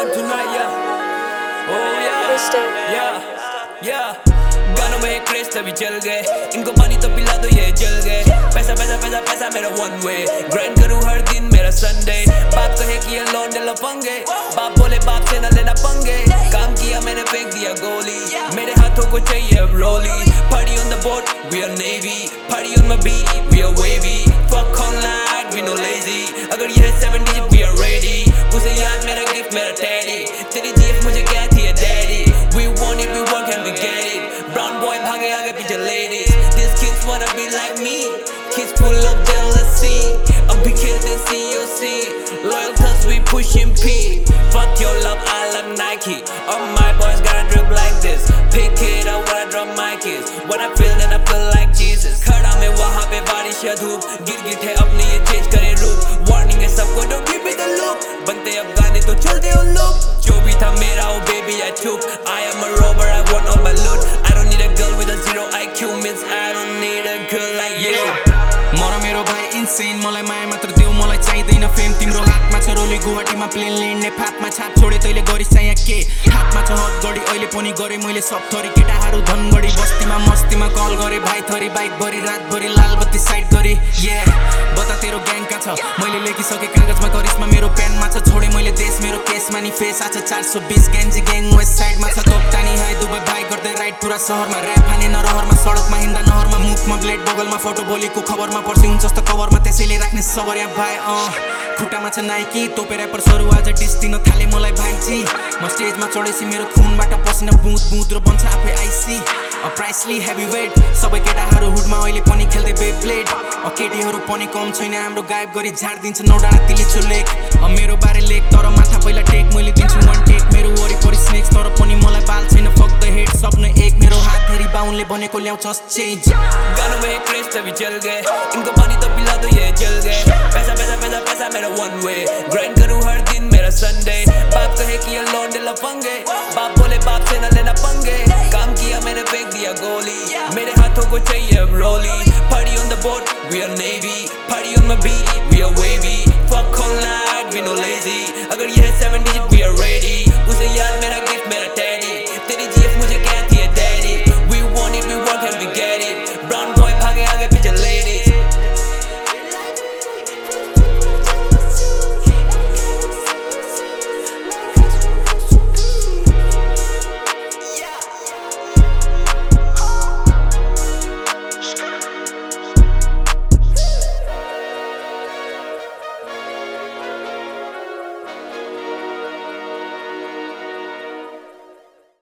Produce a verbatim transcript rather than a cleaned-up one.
on tonight, yeah. Oh yeah, yeah, yeah. गानों में craze तभी चल गए, इनको पानी तो पिला दो ये जल गए। पैसा पैसा पैसा पैसा मेरा वन वे, ग्राइंड करूँ हर दिन मेरा संडे। बाप कहे कि ये लौंडे लफंगे, बाप बोले बाप से न लेना पंगे। काम किया मैंने फेंक दिया गोली, मेरे हाथों को चाहिए अब रोली। Party on the boat, we are navy. Party on my beat, we are wavy. Fuck online, we no lazy. अगर ये है seven digit, we are ready. उसे याद मेरा gift मेरा daddy, तेरी जीफ मुझे क्या थी ये daddy. We want it, we work and we get it. Brown boy भागे आगे पीछे ladies. These kids wanna be like me, kids full of jealousy. अभी खेलते C O C, loyal cause we pushing P. Fuck your love, I love Nike. All my boys gotta drip like this. Pick it up when I drop my kids. When I feel then I feel like Jesus. खड़ा में वहाँ पे बारिश या धूप, गिर Git है अपने ये चेंज करे रूप। Warning है सबको don't keep it the loop. बनते अब गाने तो चलते उन लोग, जो भी था मेरा oh baby I took. I am a robber, I want all my loot. I don't need a girl with a zero I Q, means I don't need a girl like you. मरा मेरो भाइ insane, मलाई माया मात्र देऊ, मलाई चाहिँदैन fame. तिम्रो हातमा छ रोली, गुवाहाटीमा प्लेन ल्यान्ड, नेपालमा छाप छोडे तैले गरिस् चाहिँ के। हातमा छ हद गडी, अहिले पनि गरे मैले सब थरी। केटाहरू धनगढी बस्तीमा मस्तीमा कल गरे, भाइ थरी बाइक भरि रातभरि लाल बत्ती साइड गरे। ये बता तेरो ग्याङका छ, मैले लेखिसके कागजमा करिस्मा मेरो पेनमा छ। छोडे मैले देश मेरो केसमा नि फेस आछ चार सौ बीस गेन्जी ग्याङ वेस्ट साइडमा छ। तोपटानी है दुबई बाइक गर्दै राइड पुरा सहरमा, ऱ्याप हाने नरहरमा, सडकमा हिँड्दा नहरमा, मुखमा ब्लेड बगलमा फोटो बोलीको खबरमा पर्छ हुन्छ जस्तो कभरमा, त्यसैले राख्ने सबर या भाइ। अँ खुट्टामा छ नाइकी, तोपे ऱ्यापरहरू आज डिस दिन थाले मलाई भाइजी। म स्टेजमा चढेपछि मेरो खुनबाट पसिना बुँद बुँद र बन्छ आफै आइसी। अ प्राइसली हेभी वेट, सबै केटाहरू हुडमा अहिले पनि खेल्दै बे ब्लेड। अ केटीहरू पनि कम छैन, हाम्रो गायब गरी झार्दिन्छ नौ डाँडा तिलिचो लेक। अ मेरो बारे लेख तर माथा पहिला टेक, मैले दिन्छु वान टेक। मेरो वरिपरि स्नेक्स तर पनि मलाई बाल छैन, फक द हेड सपना एक। मेरो हात धरी बाउनले भनेको ल्याउँछस् चेन्ज। गानों में क्रेज तभी चल गए, इनको पानी तो पिला दो ये जल गए। पैसा पैसा पैसा पैसा मेरा वन वे, ग्राइंड करूँ हर दिन मेरा संडे। बाप कहे कि ये लौंडे लफंगे, बाप बोले बाप से न लेना